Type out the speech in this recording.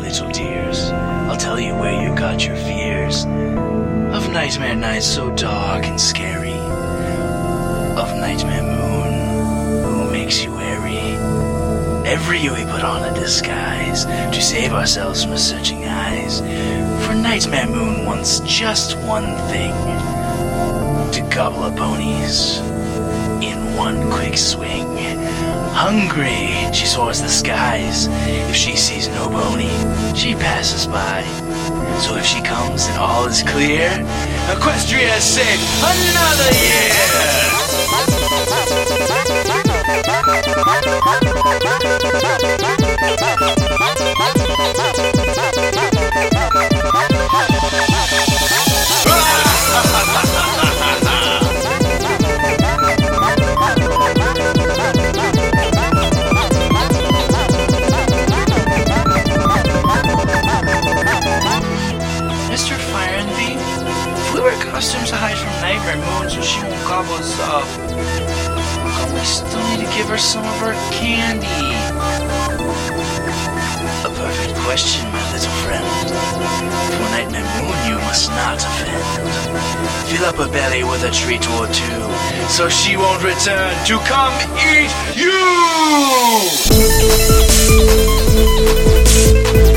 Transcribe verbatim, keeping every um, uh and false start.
little dears, I'll tell you where you got your fears. Of nightmare nights so dark and scary, of nightmare moon, who makes you wary. Every year we put on a disguise to save ourselves from searching eyes. For nightmare moon wants just one thing: to gobble up ponies in one quick swing. Hungry, she soars the skies. If she sees no pony, she passes by. So if she comes and all is clear, Equestria has saved another year! Mister Fire Envy, if we wear costumes to hide from Nightmare Moon so she won't gobble us up, how come we still need to give her some of our candy? A perfect question, my little friend. For Nightmare Moon you must not offend. Fill up her belly with a treat or two, so she won't return to come eat you!